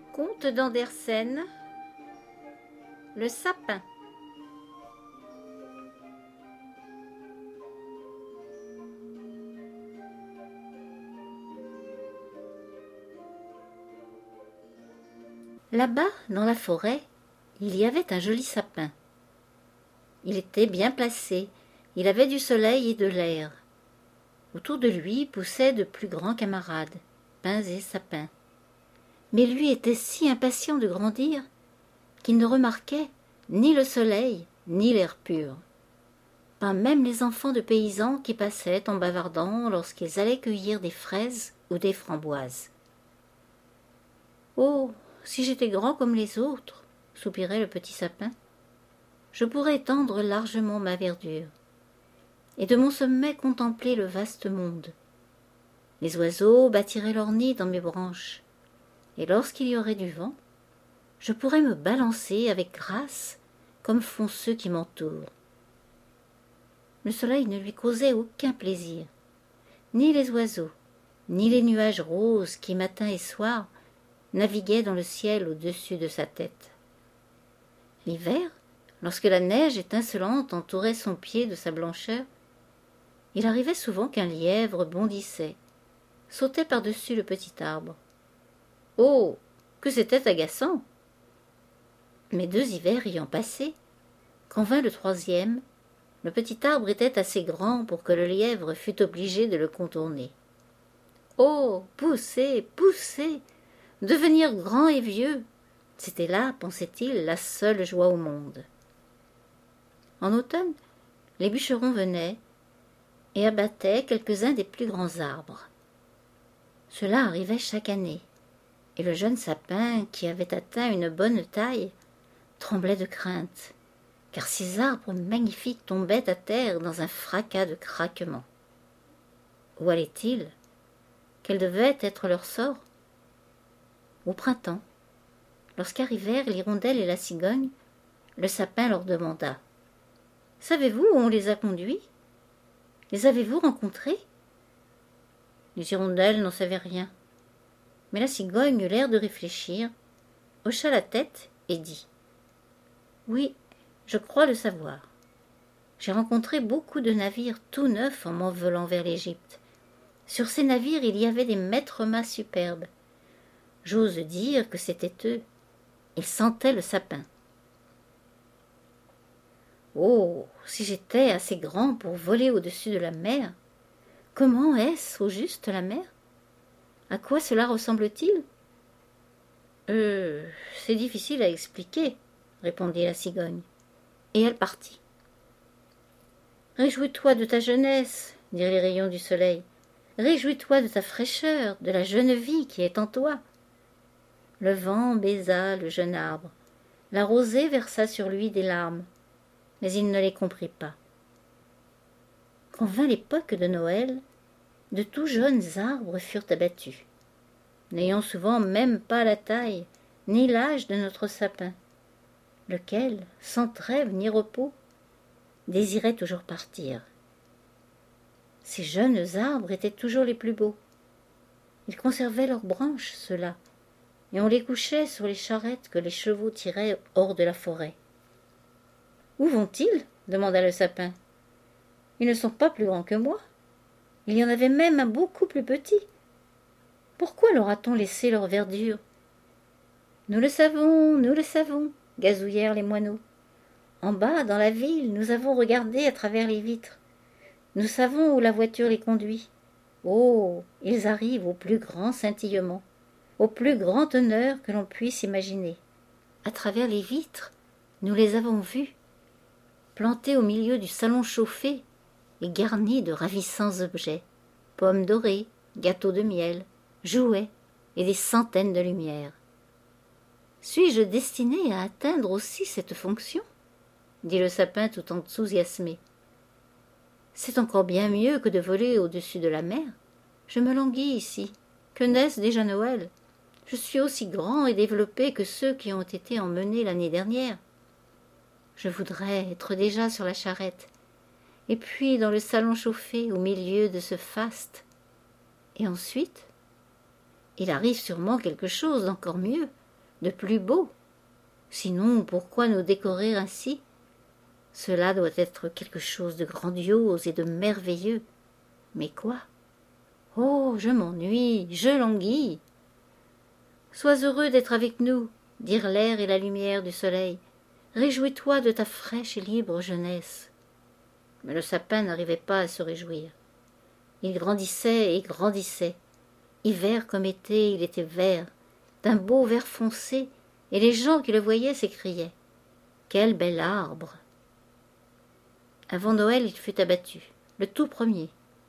Conte d'Andersen, le sapin. Là-bas, dans la forêt, il y avait un joli sapin. Il était bien placé, il avait du soleil et de l'air. Autour de lui poussaient de plus grands camarades, pins et sapins. Mais lui était si impatient de grandir qu'il ne remarquait ni le soleil ni l'air pur. Pas même les enfants de paysans qui passaient en bavardant lorsqu'ils allaient cueillir des fraises ou des framboises. « Oh, si j'étais grand comme les autres, soupirait le petit sapin, je pourrais étendre largement ma verdure, et de mon sommet contempler le vaste monde. Les oiseaux bâtiraient leur nid dans mes branches, et lorsqu'il y aurait du vent, je pourrais me balancer avec grâce comme font ceux qui m'entourent. » Le soleil ne lui causait aucun plaisir, ni les oiseaux, ni les nuages roses qui, matin et soir, naviguaient dans le ciel au-dessus de sa tête. L'hiver, lorsque la neige étincelante entourait son pied de sa blancheur, il arrivait souvent qu'un lièvre bondissait, sautait par-dessus le petit arbre. Oh, que c'était agaçant! Mais 2 hivers ayant passé, quand vint le 3e, le petit arbre était assez grand pour que le lièvre fût obligé de le contourner. Oh, pousser, pousser, devenir grand et vieux, c'était là, pensait-il, la seule joie au monde. En automne, les bûcherons venaient et abattaient quelques-uns des plus grands arbres. Cela arrivait chaque année, et le jeune sapin, qui avait atteint une bonne taille, tremblait de crainte, car ces arbres magnifiques tombaient à terre dans un fracas de craquements. Où allaient-ils? Quel devait être leur sort? Au printemps, lorsqu'arrivèrent l'hirondelle et la cigogne, le sapin leur demanda: « Savez-vous où on les a conduits? Les avez-vous rencontrés ?» Les hirondelles n'en savaient rien, mais la cigogne eut l'air de réfléchir, hocha la tête et dit: « Oui, je crois le savoir. J'ai rencontré beaucoup de navires tout neufs en m'envolant vers l'Égypte. Sur ces navires, il y avait des maîtres-mâts superbes. J'ose dire que c'étaient eux. Ils sentaient le sapin. Oh, si j'étais assez grand pour voler au-dessus de la mer! Comment est-ce au juste la mer? À quoi cela ressemble-t-il? C'est difficile à expliquer, répondit la cigogne, et elle partit. Réjouis-toi de ta jeunesse, dirent les rayons du soleil. Réjouis-toi de ta fraîcheur, de la jeune vie qui est en toi. Le vent baisa le jeune arbre, la rosée versa sur lui des larmes, mais il ne les comprit pas. Quand vint l'époque de Noël, de tout jeunes arbres furent abattus, n'ayant souvent même pas la taille ni l'âge de notre sapin, lequel, sans trêve ni repos, désirait toujours partir. Ces jeunes arbres étaient toujours les plus beaux. Ils conservaient leurs branches, ceux-là, et on les couchait sur les charrettes que les chevaux tiraient hors de la forêt. « Où vont-ils » demanda le sapin. « Ils ne sont pas plus grands que moi. Il y en avait même un beaucoup plus petit. Pourquoi leur a-t-on laissé leur verdure ?»« Nous le savons, gazouillèrent les moineaux. En bas, dans la ville, nous avons regardé à travers les vitres. Nous savons où la voiture les conduit. Oh, ils arrivent au plus grand scintillement, au plus grand honneur que l'on puisse imaginer. À travers les vitres, nous les avons vus, plantés au milieu du salon chauffé et garnis de ravissants objets, pommes dorées, gâteaux de miel, jouets et des centaines de lumières. Suis-je destiné à atteindre aussi cette fonction ? Dit le sapin tout enthousiasmé. C'est encore bien mieux que de voler au-dessus de la mer. Je me languis ici. Que n'est-ce déjà Noël? Je suis aussi grand et développé que ceux qui ont été emmenés l'année dernière. Je voudrais être déjà sur la charrette, et puis dans le salon chauffé au milieu de ce faste. Et ensuite, il arrive sûrement quelque chose d'encore mieux. de plus beau. Sinon, pourquoi nous décorer ainsi? Cela doit être quelque chose de grandiose et de merveilleux. Mais quoi? Oh, je m'ennuie, je languis. Sois heureux d'être avec nous, dirent l'air et la lumière du soleil. Réjouis-toi de ta fraîche et libre jeunesse. Mais le sapin n'arrivait pas à se réjouir. Il grandissait et grandissait. Hiver comme été, il était vert, d'un beau vert foncé, et les gens qui le voyaient s'écriaient « Quel bel arbre !» Avant Noël, il fut abattu, le tout premier.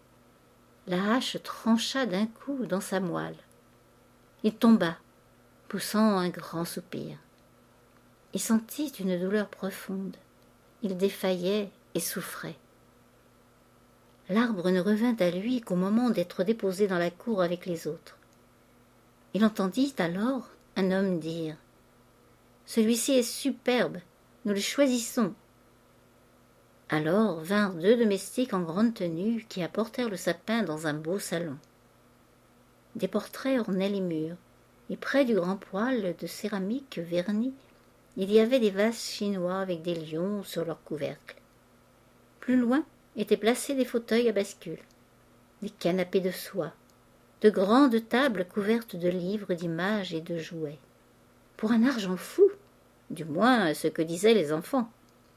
La hache trancha d'un coup dans sa moelle. Il tomba, poussant un grand soupir. Il sentit une douleur profonde. Il défaillait et souffrait. L'arbre ne revint à lui qu'au moment d'être déposé dans la cour avec les autres. Il entendit alors un homme dire « Celui-ci est superbe, nous le choisissons. » Alors vinrent 2 domestiques en grande tenue qui apportèrent le sapin dans un beau salon. Des portraits ornaient les murs, et près du grand poêle de céramique vernie, il y avait des vases chinois avec des lions sur leurs couvercles. Plus loin étaient placés des fauteuils à bascule, des canapés de soie, de grandes tables couvertes de livres, d'images et de jouets. Pour un argent fou, du moins ce que disaient les enfants.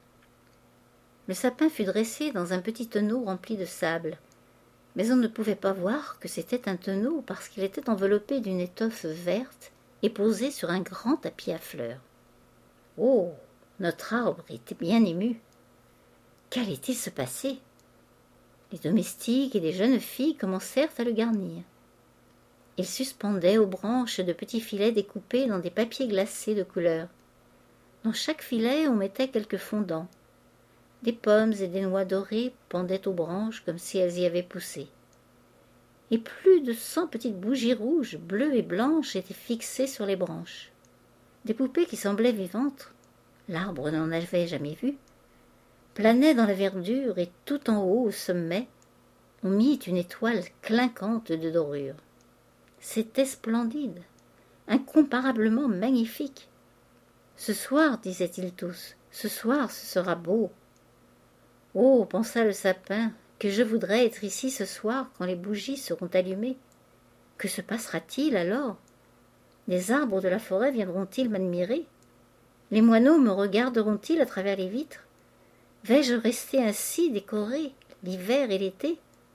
Le sapin fut dressé dans un petit tonneau rempli de sable, mais on ne pouvait pas voir que c'était un tonneau parce qu'il était enveloppé d'une étoffe verte et posé sur un grand tapis à fleurs. Oh, notre arbre était bien ému. Qu'allait-il se passer? Les domestiques et les jeunes filles commencèrent à le garnir. Ils suspendaient aux branches de petits filets découpés dans des papiers glacés de couleur. Dans chaque filet, on mettait quelques fondants. Des pommes et des noix dorées pendaient aux branches comme si elles y avaient poussé. Et plus de 100 petites bougies rouges, bleues et blanches étaient fixées sur les branches. Des poupées qui semblaient vivantes, l'arbre n'en avait jamais vu, planaient dans la verdure et tout en haut, au sommet, on mit une étoile clinquante de dorure. C'était splendide, incomparablement magnifique. Ce soir, disaient-ils tous, ce soir ce sera beau. Oh, pensa le sapin, que je voudrais être ici ce soir quand les bougies seront allumées. Que se passera-t-il alors? Les arbres de la forêt viendront-ils m'admirer? Les moineaux me regarderont-ils à travers les vitres? Vais-je rester ainsi décoré l'hiver et l'été?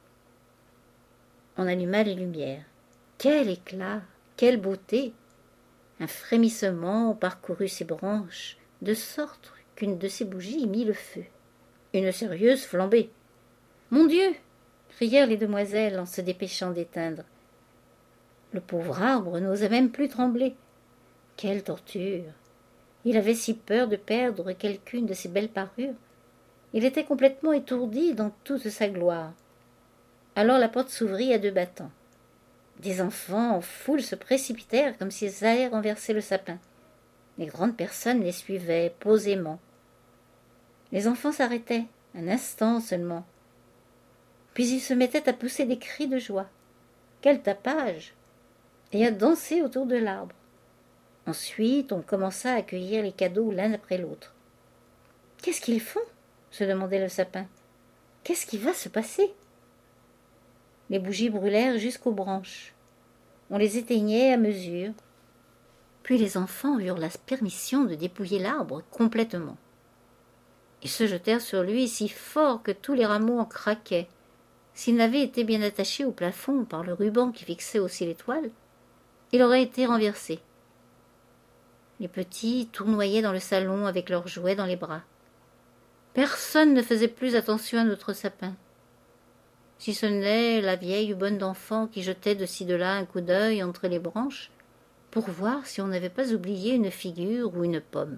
On alluma les lumières. Quel éclat, quelle beauté! Un frémissement parcourut ses branches, de sorte qu'une de ces bougies y mit le feu. Une sérieuse flambée. « Mon Dieu !» crièrent les demoiselles en se dépêchant d'éteindre. Le pauvre arbre n'osait même plus trembler. Quelle torture! Il avait si peur de perdre quelqu'une de ses belles parures. Il était complètement étourdi dans toute sa gloire. Alors la porte s'ouvrit à 2 battants. Des enfants en foule se précipitèrent comme s'ils allaient renverser le sapin. Les grandes personnes les suivaient posément. Les enfants s'arrêtaient, un instant seulement. Puis ils se mettaient à pousser des cris de joie. Quel tapage! Et à danser autour de l'arbre. Ensuite, on commença à accueillir les cadeaux l'un après l'autre. « Qu'est-ce qu'ils font ?» se demandait le sapin. « Qu'est-ce qui va se passer ?» Les bougies brûlèrent jusqu'aux branches. On les éteignait à mesure. Puis les enfants eurent la permission de dépouiller l'arbre complètement. Ils se jetèrent sur lui si fort que tous les rameaux en craquaient. S'il n'avait été bien attaché au plafond par le ruban qui fixait aussi l'étoile, il aurait été renversé. Les petits tournoyaient dans le salon avec leurs jouets dans les bras. Personne ne faisait plus attention à notre sapin. Si ce n'est la vieille bonne d'enfant qui jetait de ci de là un coup d'œil entre les branches pour voir si on n'avait pas oublié une figure ou une pomme.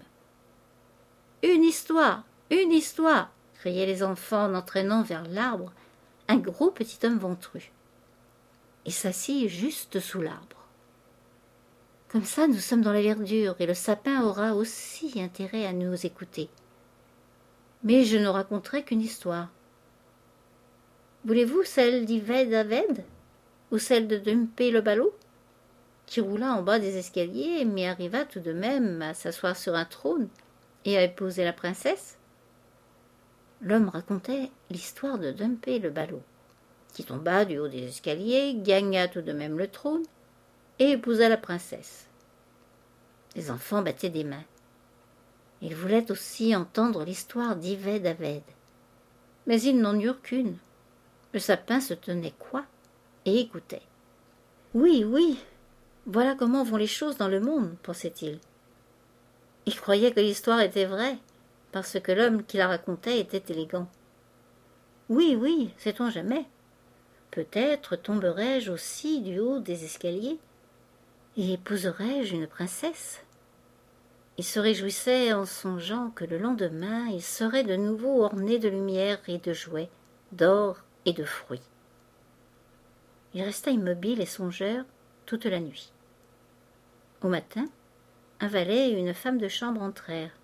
« Une histoire! Une histoire !» criaient les enfants en entraînant vers l'arbre un gros petit homme ventru. Il s'assit juste sous l'arbre. Comme ça, nous sommes dans la verdure et le sapin aura aussi intérêt à nous écouter. Mais je ne raconterai qu'une histoire. Voulez-vous celle d'Ived Aved ou celle de Dumpé le ballot? qui roula en bas des escaliers, mais arriva tout de même à s'asseoir sur un trône et à épouser la princesse. L'homme racontait l'histoire de Dumpé le ballot, qui tomba du haut des escaliers, gagna tout de même le trône et épousa la princesse. Les enfants battaient des mains. Ils voulaient aussi entendre l'histoire d'Yved Aved, mais ils n'en eurent qu'une. Le sapin se tenait coi et écoutait. « Oui, oui, voilà comment vont les choses dans le monde, pensait-il. Il croyait que l'histoire était vraie, parce que l'homme qui la racontait était élégant. Oui, oui, sait-on jamais. Peut-être tomberai-je aussi du haut des escaliers et épouserai-je une princesse. » Il se réjouissait en songeant que le lendemain il serait de nouveau orné de lumière et de jouets, d'or et de fruits. Il resta immobile et songeur toute la nuit. Au matin, un valet et une femme de chambre entrèrent.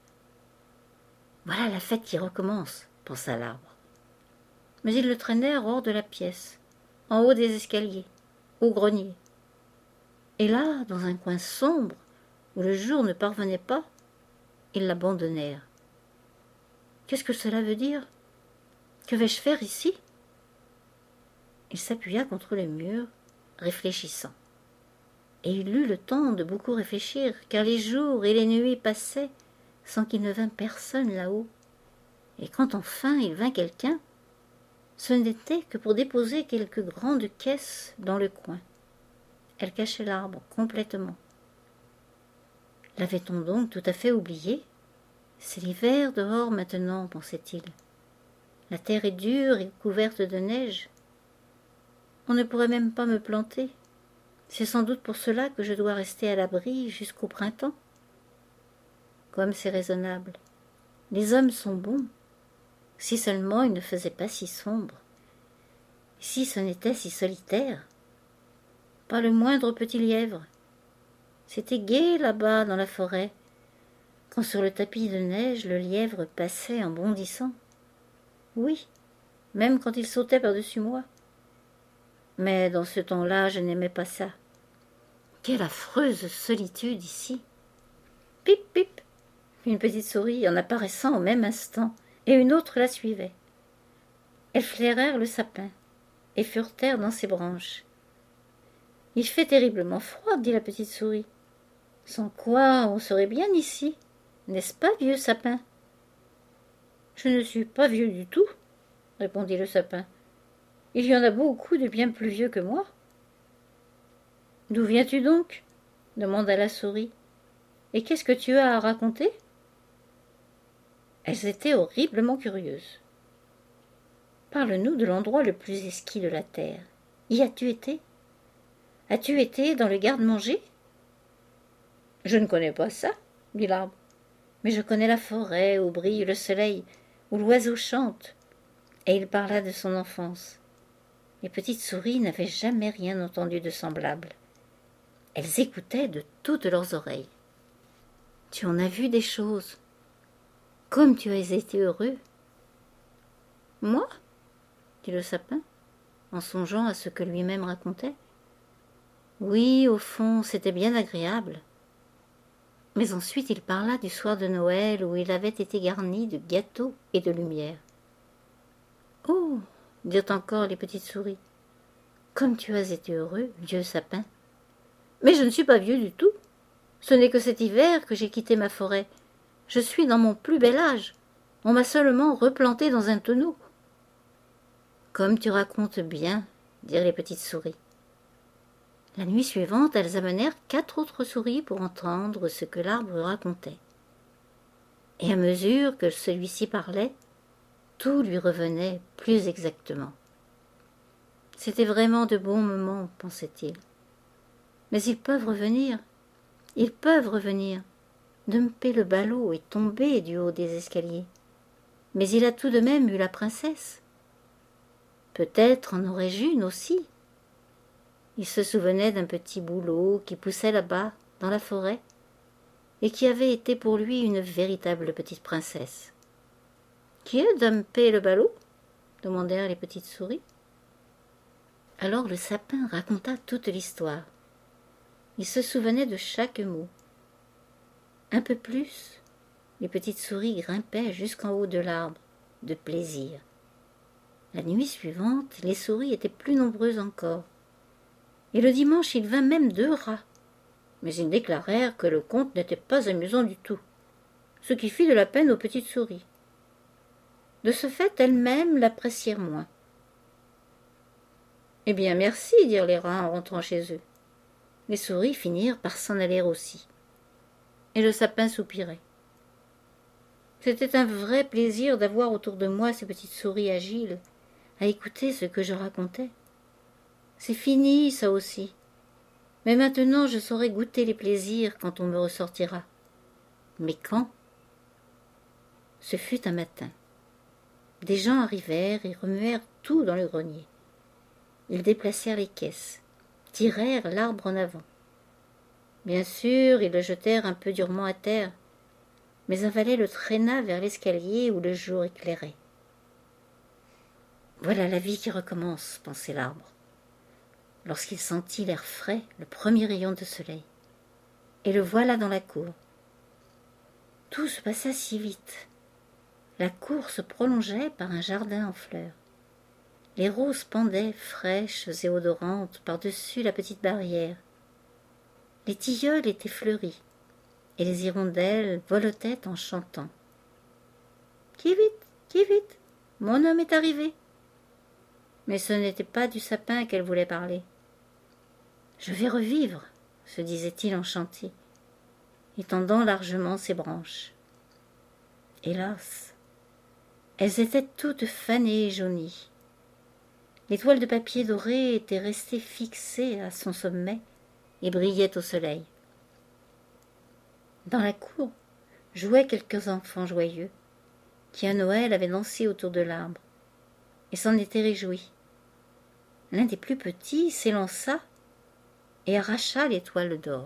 « Voilà la fête qui recommence, » pensa l'arbre. Mais ils le traînèrent hors de la pièce, en haut des escaliers, au grenier. Et là, dans un coin sombre, où le jour ne parvenait pas, ils l'abandonnèrent. Qu'est-ce que cela veut dire? Que vais-je faire ici? Il s'appuya contre le mur, réfléchissant. Et il eut le temps de beaucoup réfléchir, car les jours et les nuits passaient sans qu'il ne vînt personne là-haut. Et quand enfin il vint quelqu'un, ce n'était que pour déposer quelques grandes caisses dans le coin. Elles cachaient l'arbre complètement. L'avait-on donc tout à fait oublié? C'est l'hiver dehors maintenant, pensait-il. La terre est dure et couverte de neige. On ne pourrait même pas me planter. C'est sans doute pour cela que je dois rester à l'abri jusqu'au printemps. Comme c'est raisonnable. Les hommes sont bons. Si seulement il ne faisait pas si sombre. Si ce n'était si solitaire. Pas le moindre petit lièvre. C'était gai là-bas dans la forêt, quand sur le tapis de neige le lièvre passait en bondissant. Oui, même quand il sautait par-dessus moi. Mais dans ce temps-là, je n'aimais pas ça. Quelle affreuse solitude ici! Pip, pip! Une petite souris en apparaissant au même instant, et une autre la suivait. Elles flairèrent le sapin et furetèrent dans ses branches. « Il fait terriblement froid, dit la petite souris. Sans quoi on serait bien ici, n'est-ce pas, vieux sapin? » « Je ne suis pas vieux du tout, » répondit le sapin. « Il y en a beaucoup de bien plus vieux que moi. »« D'où viens-tu donc ?» demanda la souris. « Et qu'est-ce que tu as à raconter ?» Elles étaient horriblement curieuses. « Parle-nous de l'endroit le plus exquis de la terre. Y as-tu été? As-tu été dans le garde-manger ?»« Je ne connais pas ça, » dit l'arbre. « Mais je connais la forêt où brille le soleil, où l'oiseau chante. » Et il parla de son enfance. Les petites souris n'avaient jamais rien entendu de semblable. Elles écoutaient de toutes leurs oreilles. « Tu en as vu des choses. Comme tu as été heureux. »« Moi ?» dit le sapin, en songeant à ce que lui-même racontait. « Oui, au fond, c'était bien agréable. » Mais ensuite il parla du soir de Noël où il avait été garni de gâteaux et de lumière. « Oh !» dirent encore les petites souris. « Comme tu as été heureux, vieux sapin. »« Mais je ne suis pas vieux du tout. Ce n'est que cet hiver que j'ai quitté ma forêt. Je suis dans mon plus bel âge. On m'a seulement replanté dans un tonneau. »« Comme tu racontes bien, » dirent les petites souris. La nuit suivante, elles amenèrent 4 autres souris pour entendre ce que l'arbre racontait. Et à mesure que celui-ci parlait, tout lui revenait plus exactement. C'était vraiment de bons moments, pensait-il. Mais ils peuvent revenir. Ils peuvent revenir. Dumpé le ballot est tombé du haut des escaliers. Mais il a tout de même eu la princesse. Peut-être en aurais-je une aussi. Il se souvenait d'un petit bouleau qui poussait là-bas, dans la forêt, et qui avait été pour lui une véritable petite princesse. « Qui est Dumpé le ballot ?» demandèrent les petites souris. Alors le sapin raconta toute l'histoire. Il se souvenait de chaque mot. Un peu plus, les petites souris grimpaient jusqu'en haut de l'arbre, de plaisir. La nuit suivante, les souris étaient plus nombreuses encore. Et le dimanche, il vint même 2 rats. Mais ils déclarèrent que le conte n'était pas amusant du tout, ce qui fit de la peine aux petites souris. De ce fait, elles-mêmes l'apprécièrent moins. « Eh bien, merci, dirent les rats en rentrant chez eux. Les souris finirent par s'en aller aussi. Et le sapin soupirait. C'était un vrai plaisir d'avoir autour de moi ces petites souris agiles, à écouter ce que je racontais. C'est fini, ça aussi. Mais maintenant je saurai goûter les plaisirs quand on me ressortira. Mais quand? Ce fut un matin. Des gens arrivèrent et remuèrent tout dans le grenier. Ils déplacèrent les caisses, tirèrent l'arbre en avant. Bien sûr, ils le jetèrent un peu durement à terre, mais un valet le traîna vers l'escalier où le jour éclairait. Voilà la vie qui recommence, pensait l'arbre, lorsqu'il sentit l'air frais, le premier rayon de soleil. Et le voilà dans la cour. Tout se passa si vite. La cour se prolongeait par un jardin en fleurs. Les roses pendaient, fraîches et odorantes, par-dessus la petite barrière. Les tilleuls étaient fleuris, et les hirondelles voletaient en chantant. « Qui vite, mon homme est arrivé !» Mais ce n'était pas du sapin qu'elle voulait parler. « Je vais revivre, » se disait-il enchanté, étendant largement ses branches. Hélas, elles étaient toutes fanées et jaunies. L'étoile de papier doré était restée fixée à son sommet et brillait au soleil. Dans la cour jouaient quelques enfants joyeux, qui à Noël avaient dansé autour de l'arbre, et s'en étaient réjouis. L'un des plus petits s'élança et arracha l'étoile d'or.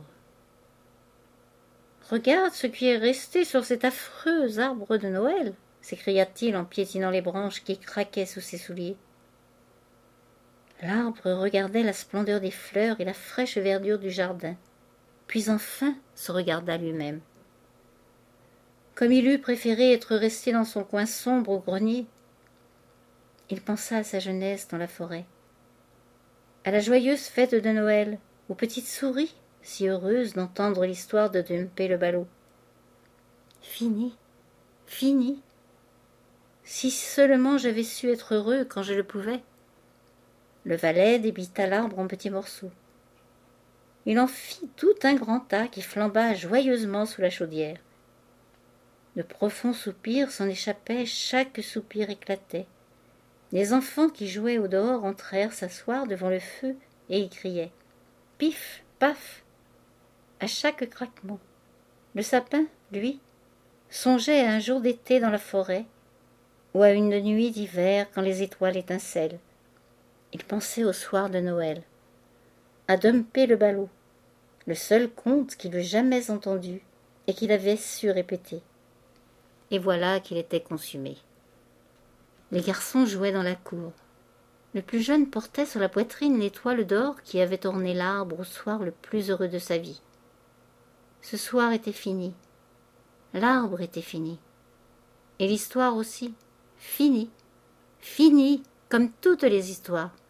« Regarde ce qui est resté sur cet affreux arbre de Noël !» s'écria-t-il en piétinant les branches qui craquaient sous ses souliers. L'arbre regardait la splendeur des fleurs et la fraîche verdure du jardin, puis enfin se regarda lui-même. Comme il eût préféré être resté dans son coin sombre au grenier, il pensa à sa jeunesse dans la forêt, à la joyeuse fête de Noël, aux petites souris, si heureuses d'entendre l'histoire de Dumpé le ballot. Fini, fini. Si seulement j'avais su être heureux quand je le pouvais. Le valet débita l'arbre en petits morceaux. Il en fit tout un grand tas qui flamba joyeusement sous la chaudière. De profonds soupirs s'en échappaient, chaque soupir éclatait. Les enfants qui jouaient au dehors entrèrent s'asseoir devant le feu et y criaient « Pif, paf !» à chaque craquement. Le sapin, lui, songeait à un jour d'été dans la forêt ou à une nuit d'hiver quand les étoiles étincellent. Il pensait au soir de Noël, à Dumpé le ballot, le seul conte qu'il eût jamais entendu et qu'il avait su répéter. Et voilà qu'il était consumé. Les garçons jouaient dans la cour. Le plus jeune portait sur la poitrine l'étoile d'or qui avait orné l'arbre au soir le plus heureux de sa vie. Ce soir était fini. L'arbre était fini. Et l'histoire aussi. Finie. Finie, comme toutes les histoires.